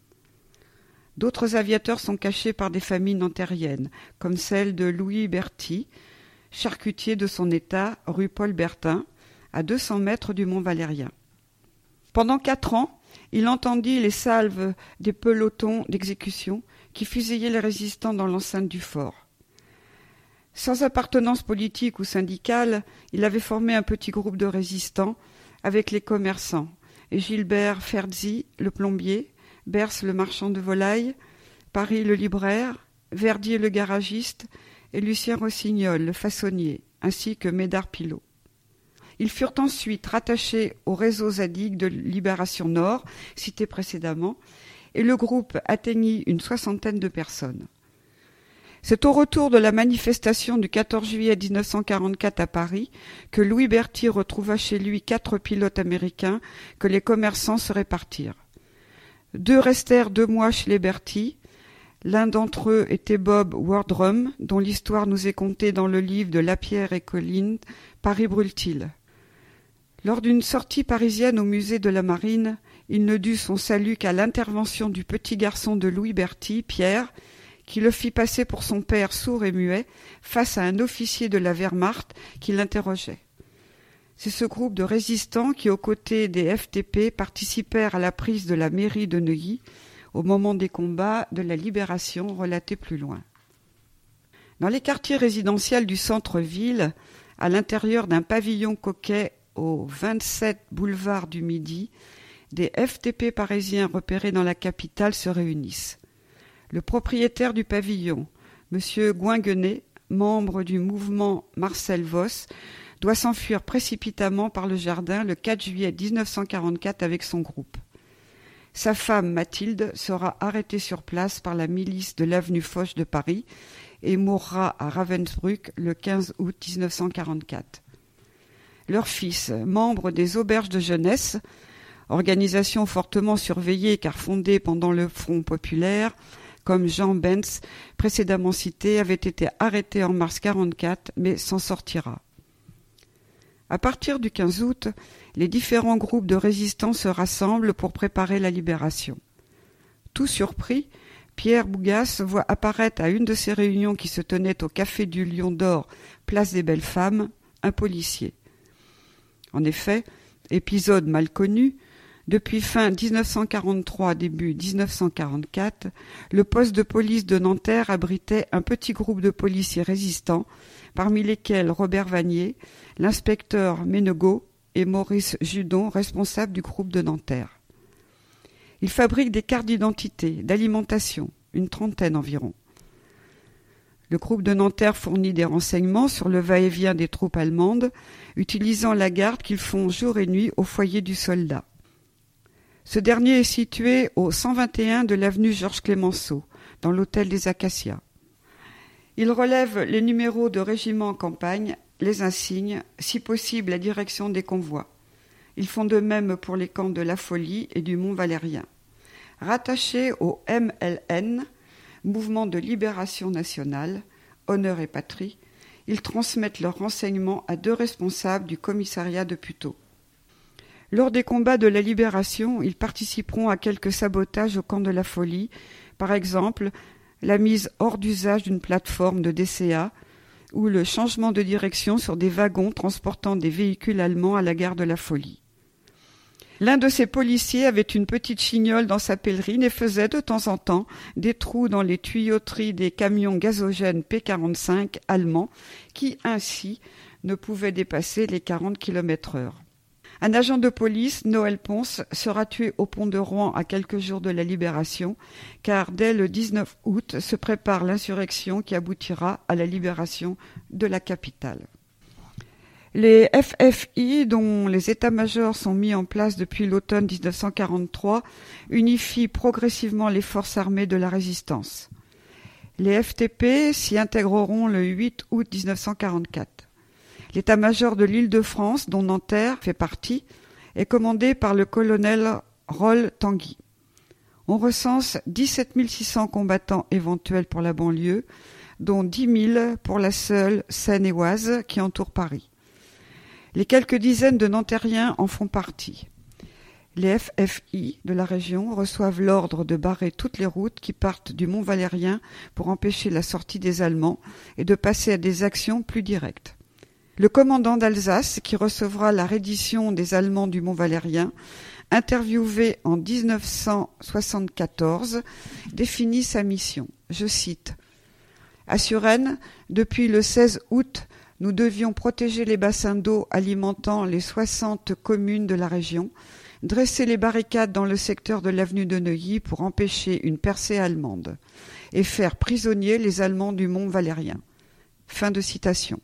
D'autres aviateurs sont cachés par des familles nantériennes, comme celle de Louis Berthy, charcutier de son état, rue Paul Bertin, à 200 mètres du Mont Valérien. Pendant 4 ans, il entendit les salves des pelotons d'exécution qui fusillaient les résistants dans l'enceinte du fort. Sans appartenance politique ou syndicale, il avait formé un petit groupe de résistants avec les commerçants, et Gilbert Ferzi, le plombier, Bers le marchand de volailles, Paris le libraire, Verdier le garagiste et Lucien Rossignol le façonnier, ainsi que Médard Pilot. Ils furent ensuite rattachés au réseau Zadig de Libération Nord, cité précédemment, et le groupe atteignit une 60aine de personnes. C'est au retour de la manifestation du 14 juillet 1944 à Paris que Louis Berthy retrouva chez lui 4 pilotes américains que les commerçants se répartirent. 2 restèrent 2 mois chez les Berthy. L'un d'entre eux était Bob Wardrum, dont l'histoire nous est contée dans le livre de Lapierre et Colline, Paris brûle-t-il. Lors d'une sortie parisienne au musée de la Marine, Il ne dut son salut qu'à l'intervention du petit garçon de Louis Berthy, Pierre, qui le fit passer pour son père sourd et muet face à un officier de la Wehrmacht qui l'interrogeait. C'est ce groupe de résistants qui, aux côtés des FTP, participèrent à la prise de la mairie de Neuilly au moment des combats de la Libération relatés plus loin. Dans les quartiers résidentiels du centre-ville, à l'intérieur d'un pavillon coquet au 27 boulevard du Midi, des FTP parisiens repérés dans la capitale se réunissent. Le propriétaire du pavillon, M. Guinguenet, membre du mouvement Marcel Voss, doit s'enfuir précipitamment par le jardin le 4 juillet 1944 avec son groupe. Sa femme, Mathilde, sera arrêtée sur place par la milice de l'avenue Foch de Paris et mourra à Ravensbrück le 15 août 1944. Leur fils, membre des Auberges de jeunesse, organisation fortement surveillée car fondée pendant le Front populaire, comme Jean Benz, précédemment cité, avait été arrêté en mars 1944, mais s'en sortira. À partir du 15 août, les différents groupes de résistants se rassemblent pour préparer la libération. Tout surpris, Pierre Bougasse voit apparaître à une de ces réunions qui se tenait au Café du Lion d'Or, place des Belles Femmes, un policier. En effet, épisode mal connu, depuis fin 1943, début 1944, le poste de police de Nanterre abritait un petit groupe de policiers résistants, parmi lesquels Robert Vanier, l'inspecteur Ménegaud et Maurice Judon, responsables du groupe de Nanterre. Ils fabriquent des cartes d'identité, d'alimentation, une trentaine environ. Le groupe de Nanterre fournit des renseignements sur le va-et-vient des troupes allemandes, utilisant la garde qu'ils font jour et nuit au foyer du soldat. Ce dernier est situé au 121 de l'avenue Georges Clemenceau, dans l'hôtel des Acacias. Il relève les numéros de régiment en campagne, les insignes, si possible la direction des convois. Ils font de même pour les camps de La Folie et du Mont-Valérien. Rattachés au MLN, Mouvement de Libération Nationale, Honneur et Patrie, ils transmettent leurs renseignements à deux responsables du commissariat de Puteaux. Lors des combats de la Libération, ils participeront à quelques sabotages au camp de La Folie, par exemple la mise hors d'usage d'une plateforme de DCA ou le changement de direction sur des wagons transportant des véhicules allemands à la gare de La Folie. L'un de ces policiers avait une petite chignole dans sa pèlerine et faisait de temps en temps des trous dans les tuyauteries des camions gazogènes P45 allemands qui, ainsi, ne pouvaient dépasser les 40 km/h. Un agent de police, Noël Ponce, sera tué au pont de Rouen à quelques jours de la Libération, car dès le 19 août se prépare l'insurrection qui aboutira à la libération de la capitale. Les FFI, dont les états-majors sont mis en place depuis l'automne 1943, unifient progressivement les forces armées de la résistance. Les FTP s'y intégreront le 8 août 1944. L'état-major de l'Île-de-France, dont Nanterre fait partie, est commandé par le colonel Roll Tanguy. On recense 17 600 combattants éventuels pour la banlieue, dont 10 000 pour la seule Seine-et-Oise qui entoure Paris. Les quelques dizaines de Nantériens en font partie. Les FFI de la région reçoivent l'ordre de barrer toutes les routes qui partent du Mont-Valérien pour empêcher la sortie des Allemands et de passer à des actions plus directes. Le commandant d'Alsace, qui recevra la reddition des Allemands du Mont-Valérien, interviewé en 1974, définit sa mission. Je cite : « À Suresnes, depuis le 16 août, nous devions protéger les bassins d'eau alimentant les 60 communes de la région, dresser les barricades dans le secteur de l'avenue de Neuilly pour empêcher une percée allemande et faire prisonniers les Allemands du Mont-Valérien. » Fin de citation.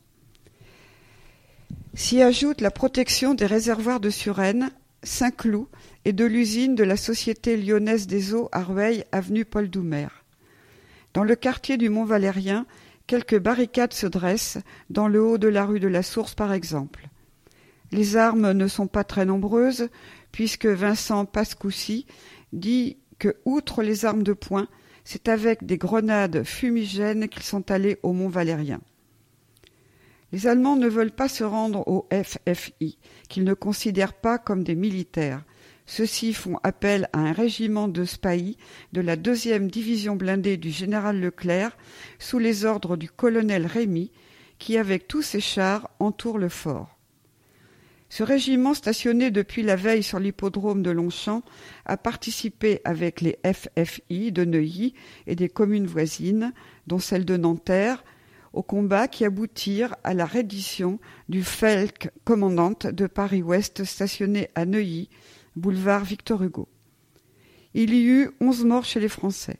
S'y ajoute la protection des réservoirs de Suresnes, Saint-Cloud et de l'usine de la Société lyonnaise des eaux à Rueil, avenue Paul Doumer. Dans le quartier du Mont-Valérien, quelques barricades se dressent, dans le haut de la rue de la Source par exemple. Les armes ne sont pas très nombreuses, puisque Vincent Pascoussi dit que, outre les armes de poing, c'est avec des grenades fumigènes qu'ils sont allés au Mont-Valérien. Les Allemands ne veulent pas se rendre au FFI, qu'ils ne considèrent pas comme des militaires. Ceux-ci font appel à un régiment de spahis de la 2e division blindée du général Leclerc, sous les ordres du colonel Rémy, qui, avec tous ses chars, entoure le fort. Ce régiment, stationné depuis la veille sur l'hippodrome de Longchamp, a participé avec les FFI de Neuilly et des communes voisines, dont celle de Nanterre, aux combats qui aboutirent à la reddition du Felk commandante de Paris-Ouest stationné à Neuilly, boulevard Victor Hugo. Il y eut 11 morts chez les Français.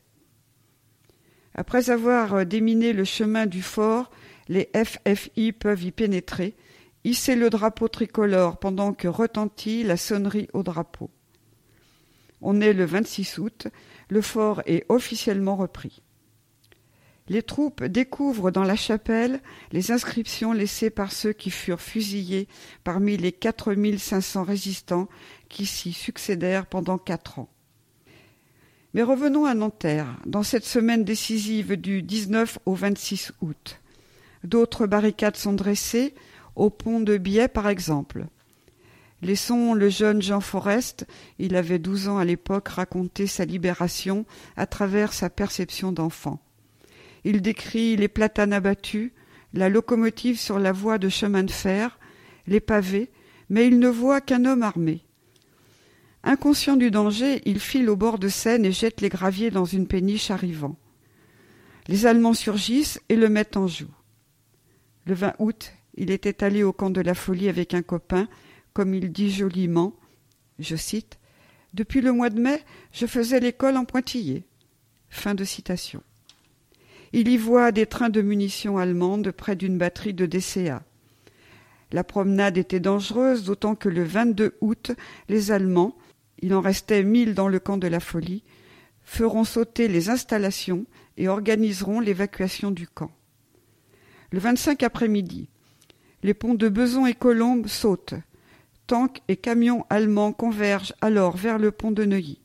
Après avoir déminé le chemin du fort, les FFI peuvent y pénétrer, hisser le drapeau tricolore pendant que retentit la sonnerie au drapeau. On est le 26 août, le fort est officiellement repris. Les troupes découvrent dans la chapelle les inscriptions laissées par ceux qui furent fusillés parmi les 4500 résistants qui s'y succédèrent pendant 4 ans. Mais revenons à Nanterre, dans cette semaine décisive du 19 au 26 août. D'autres barricades sont dressées, au pont de Biais par exemple. Laissons le jeune Jean Forest, il avait 12 ans à l'époque, raconter sa libération à travers sa perception d'enfant. Il décrit les platanes abattus, la locomotive sur la voie de chemin de fer, les pavés, mais il ne voit qu'un homme armé. Inconscient du danger, il file au bord de Seine et jette les graviers dans une péniche arrivant. Les Allemands surgissent et le mettent en joue. Le 20 août, il était allé au camp de la Folie avec un copain, comme il dit joliment, je cite, « Depuis le mois de mai, je faisais l'école en pointillé. » Fin de citation. Il y voit des trains de munitions allemandes près d'une batterie de DCA. La promenade était dangereuse, d'autant que le 22 août, les Allemands, il en restait 1000 dans le camp de la Folie, feront sauter les installations et organiseront l'évacuation du camp. Le 25 après-midi, les ponts de Bezons et Colombes sautent. Tanks et camions allemands convergent alors vers le pont de Neuilly.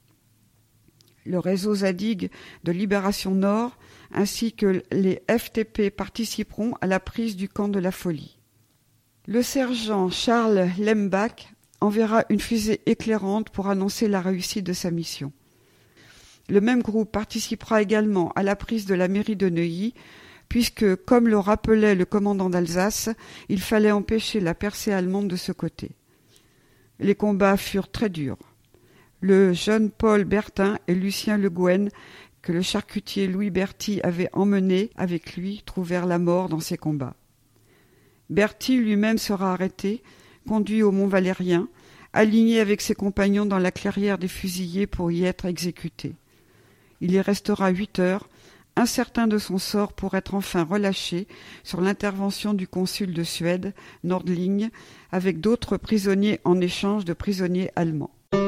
Le réseau Zadig de Libération Nord ainsi que les FTP participeront à la prise du camp de la Folie. Le sergent Charles Lembach enverra une fusée éclairante pour annoncer la réussite de sa mission. Le même groupe participera également à la prise de la mairie de Neuilly, puisque, comme le rappelait le commandant d'Alsace, il fallait empêcher la percée allemande de ce côté. Les combats furent très durs. Le jeune Paul Bertin et Lucien Le Gouen, que le charcutier Louis Berthy avait emmenés avec lui, trouvèrent la mort dans ces combats. Berthy lui-même sera arrêté, conduit au Mont Valérien, aligné avec ses compagnons dans la clairière des fusillés pour y être exécuté. Il y restera 8 heures, incertain de son sort pour être enfin relâché sur l'intervention du consul de Suède, Nordling, avec d'autres prisonniers en échange de prisonniers allemands.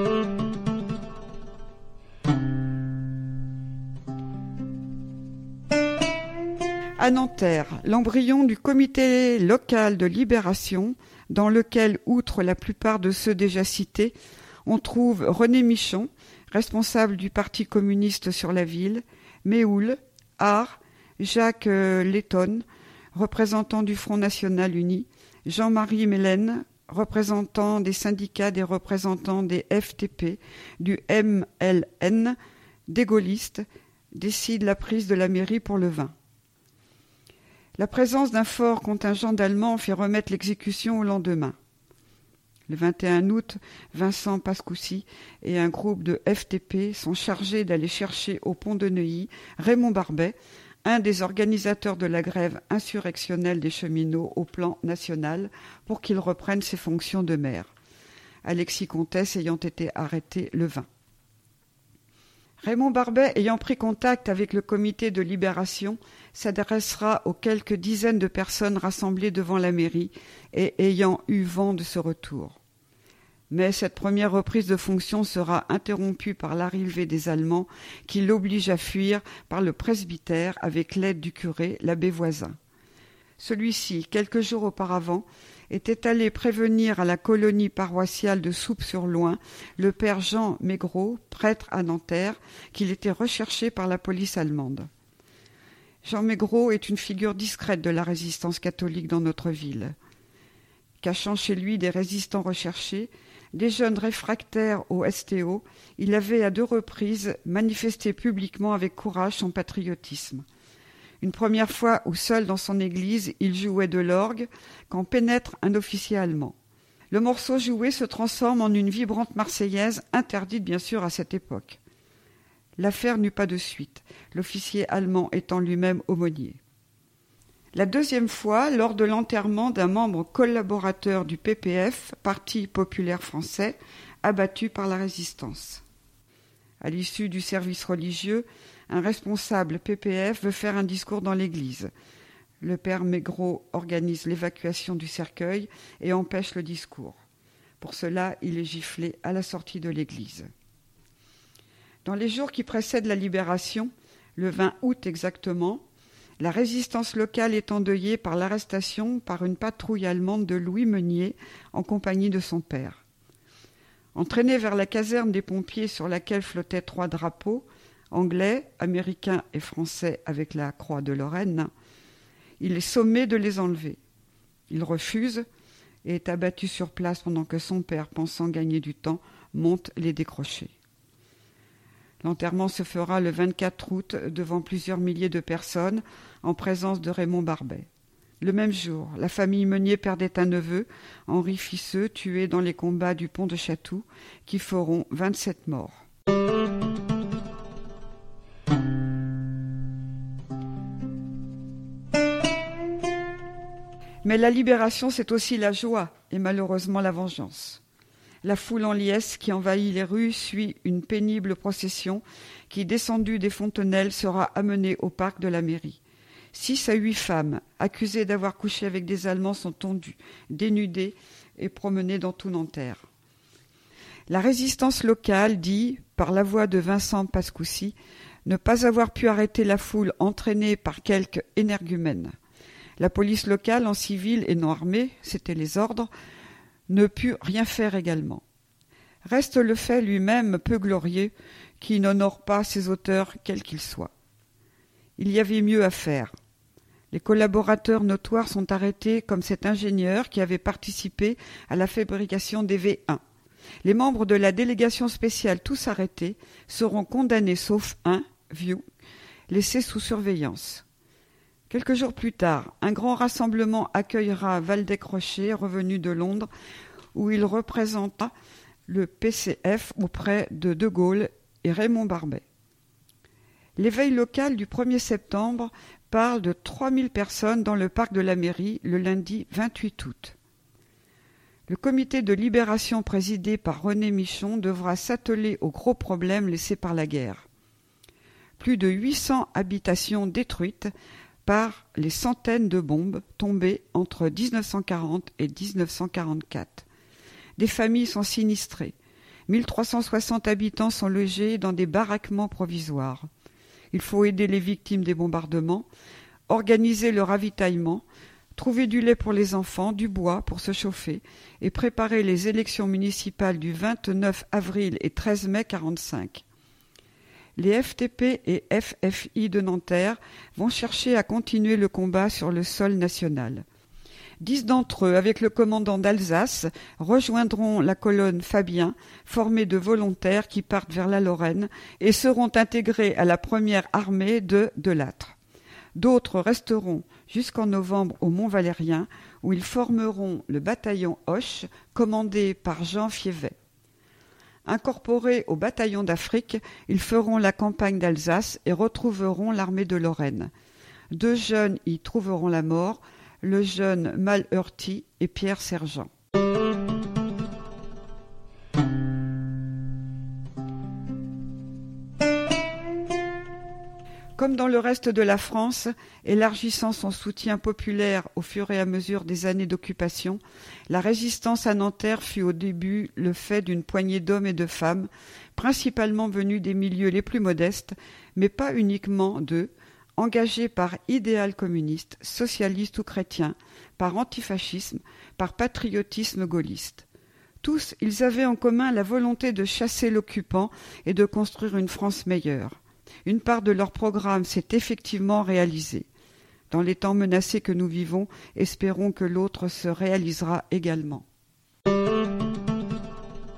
À Nanterre, l'embryon du comité local de libération, dans lequel, outre la plupart de ceux déjà cités, on trouve René Michon, responsable du Parti communiste sur la ville, Méhoul, Art, Jacques Letton, représentant du Front National Uni, Jean-Marie Mélène, représentant des syndicats, des représentants des FTP, du MLN, des gaullistes, décident la prise de la mairie pour le 20. La présence d'un fort contingent d'Allemands fait remettre l'exécution au lendemain. Le 21 août, Vincent Pascoussi et un groupe de FTP sont chargés d'aller chercher au pont de Neuilly Raymond Barbet, un des organisateurs de la grève insurrectionnelle des cheminots au plan national, pour qu'il reprenne ses fonctions de maire. Alexis Comtesse ayant été arrêté le 20. Raymond Barbet, ayant pris contact avec le comité de libération, s'adressera aux quelques dizaines de personnes rassemblées devant la mairie et ayant eu vent de ce retour. Mais cette première reprise de fonction sera interrompue par l'arrivée des Allemands qui l'obligent à fuir par le presbytère avec l'aide du curé, l'abbé Voisin. Celui-ci, quelques jours auparavant, était allé prévenir à la colonie paroissiale de Souppes-sur-Loing le père Jean Maigret, prêtre à Nanterre, qu'il était recherché par la police allemande. Jean Maigret est une figure discrète de la résistance catholique dans notre ville. Cachant chez lui des résistants recherchés, des jeunes réfractaires au STO, il avait à 2 reprises manifesté publiquement avec courage son patriotisme. Une première fois où seul dans son église, il jouait de l'orgue quand pénètre un officier allemand. Le morceau joué se transforme en une vibrante marseillaise, interdite bien sûr à cette époque. L'affaire n'eut pas de suite, l'officier allemand étant lui-même aumônier. La deuxième fois, lors de l'enterrement d'un membre collaborateur du PPF, Parti populaire français, abattu par la résistance. À l'issue du service religieux, un responsable PPF veut faire un discours dans l'église. Le père Maigret organise l'évacuation du cercueil et empêche le discours. Pour cela, il est giflé à la sortie de l'église. Dans les jours qui précèdent la libération, le 20 août exactement, la résistance locale est endeuillée par l'arrestation par une patrouille allemande de Louis Meunier en compagnie de son père. Entraîné vers la caserne des pompiers sur laquelle flottaient 3 drapeaux, anglais, américains et français avec la croix de Lorraine, il est sommé de les enlever. Il refuse et est abattu sur place pendant que son père, pensant gagner du temps, monte les décrocher. L'enterrement se fera le 24 août devant plusieurs milliers de personnes en présence de Raymond Barbet. Le même jour, la famille Meunier perdait un neveu, Henri Fisseux, tué dans les combats du pont de Chatou, qui feront 27 morts. Mais la libération, c'est aussi la joie et malheureusement la vengeance. La foule en liesse qui envahit les rues suit une pénible procession qui, descendue des fontenelles, sera amenée au parc de la mairie. 6 à 8 femmes, accusées d'avoir couché avec des Allemands, sont tondues, dénudées et promenées dans tout Nanterre. La résistance locale dit, par la voix de Vincent Pascoussi, ne pas avoir pu arrêter la foule entraînée par quelques énergumènes. La police locale, en civil et non armée, c'était les ordres, ne put rien faire également. Reste le fait lui-même peu glorieux qui n'honore pas ses auteurs quels qu'ils soient. Il y avait mieux à faire. Les collaborateurs notoires sont arrêtés comme cet ingénieur qui avait participé à la fabrication des V1. Les membres de la délégation spéciale, tous arrêtés, seront condamnés sauf un, Vieux, laissé sous surveillance. Quelques jours plus tard, un grand rassemblement accueillera Waldeck-Rochet, revenu de Londres, où il représenta le PCF auprès de De Gaulle et Raymond Barbet. L'éveil local du 1er septembre parle de 3000 personnes dans le parc de la mairie le lundi 28 août. Le comité de libération présidé par René Michon devra s'atteler aux gros problèmes laissés par la guerre. Plus de 800 habitations détruites par les centaines de bombes tombées entre 1940 et 1944. Des familles sont sinistrées. 1360 habitants sont logés dans des baraquements provisoires. Il faut aider les victimes des bombardements, organiser le ravitaillement, trouver du lait pour les enfants, du bois pour se chauffer et préparer les élections municipales du 29 avril et 13 mai 1945. Les FTP et FFI de Nanterre vont chercher à continuer le combat sur le sol national. 10 d'entre eux, avec le commandant d'Alsace, rejoindront la colonne Fabien, formée de volontaires qui partent vers la Lorraine et seront intégrés à la première armée de Delattre. D'autres resteront jusqu'en novembre au Mont-Valérien, où ils formeront le bataillon Hoche, commandé par Jean Fiévet. Incorporés au bataillon d'Afrique, ils feront la campagne d'Alsace et retrouveront l'armée de Lorraine. 2 jeunes y trouveront la mort, le jeune Malheurty et Pierre Sergent. Comme dans le reste de la France, élargissant son soutien populaire au fur et à mesure des années d'occupation, la résistance à Nanterre fut au début le fait d'une poignée d'hommes et de femmes, principalement venus des milieux les plus modestes, mais pas uniquement d'eux, engagés par idéal communiste, socialiste ou chrétien, par antifascisme, par patriotisme gaulliste. Tous, ils avaient en commun la volonté de chasser l'occupant et de construire une France meilleure. Une part de leur programme s'est effectivement réalisée. Dans les temps menacés que nous vivons, espérons que l'autre se réalisera également.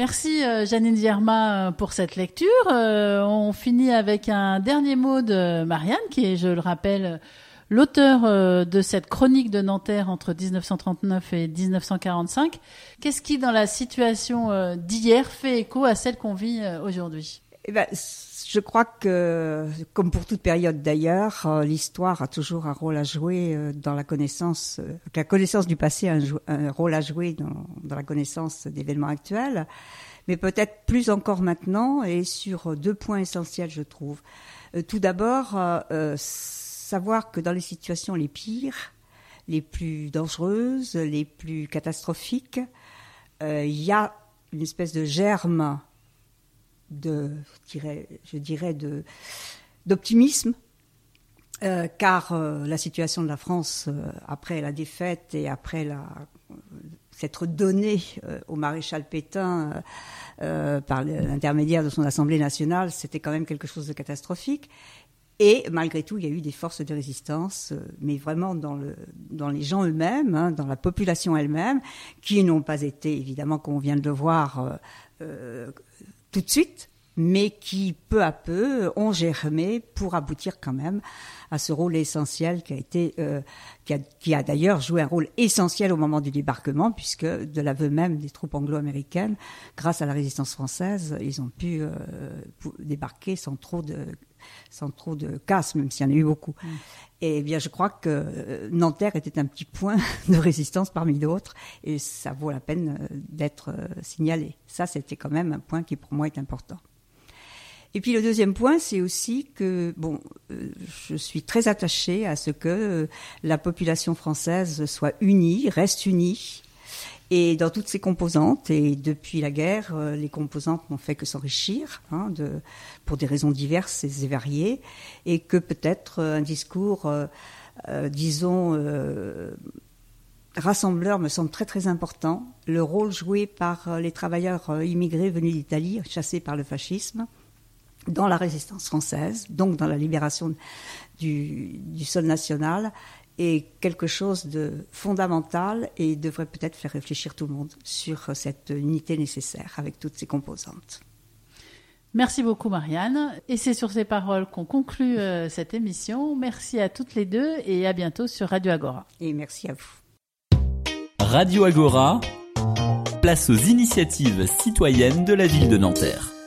Merci Janine Germain pour cette lecture. On finit avec un dernier mot de Marianne, qui est, je le rappelle, l'auteur de cette chronique de Nanterre entre 1939 et 1945. Qu'est-ce qui, dans la situation d'hier, fait écho à celle qu'on vit aujourd'hui ? Je crois que, comme pour toute période d'ailleurs, l'histoire a toujours un rôle à jouer dans la connaissance. La connaissance du passé a un rôle à jouer dans la connaissance d'événements actuels, mais peut-être plus encore maintenant, et sur 2 points essentiels, je trouve. Tout d'abord, savoir que dans les situations les pires, les plus dangereuses, les plus catastrophiques, il y a une espèce de germe d'optimisme, car la situation de la France après la défaite et après s'être donnée au maréchal Pétain par l'intermédiaire de son Assemblée nationale, c'était quand même quelque chose de catastrophique. Et malgré tout, il y a eu des forces de résistance, mais vraiment dans les gens eux-mêmes, dans la population elle-même, qui n'ont pas été, évidemment, comme on vient de le voir, tout de suite, mais qui, peu à peu, ont germé pour aboutir quand même à ce rôle essentiel qui a d'ailleurs joué un rôle essentiel au moment du débarquement, puisque de l'aveu même des troupes anglo-américaines, grâce à la résistance française, ils ont pu débarquer sans trop de casse, même s'il y en a eu beaucoup. Et bien, je crois que Nanterre était un petit point de résistance parmi d'autres, et ça vaut la peine d'être signalé. Ça, c'était quand même un point qui, pour moi, est important. Et puis le deuxième point, c'est aussi que, je suis très attachée à ce que la population française soit unie, reste unie, et dans toutes ses composantes. Et depuis la guerre, les composantes n'ont fait que s'enrichir, pour des raisons diverses et variées, et que peut-être un discours, rassembleur me semble très très important. Le rôle joué par les travailleurs immigrés venus d'Italie, chassés par le fascisme, dans la résistance française, donc dans la libération du sol national, est quelque chose de fondamental et devrait peut-être faire réfléchir tout le monde sur cette unité nécessaire avec toutes ses composantes. Merci beaucoup Marianne. Et c'est sur ces paroles qu'on conclut cette émission. Merci à toutes les deux et à bientôt sur Radio Agora. Et merci à vous. Radio Agora, place aux initiatives citoyennes de la ville de Nanterre.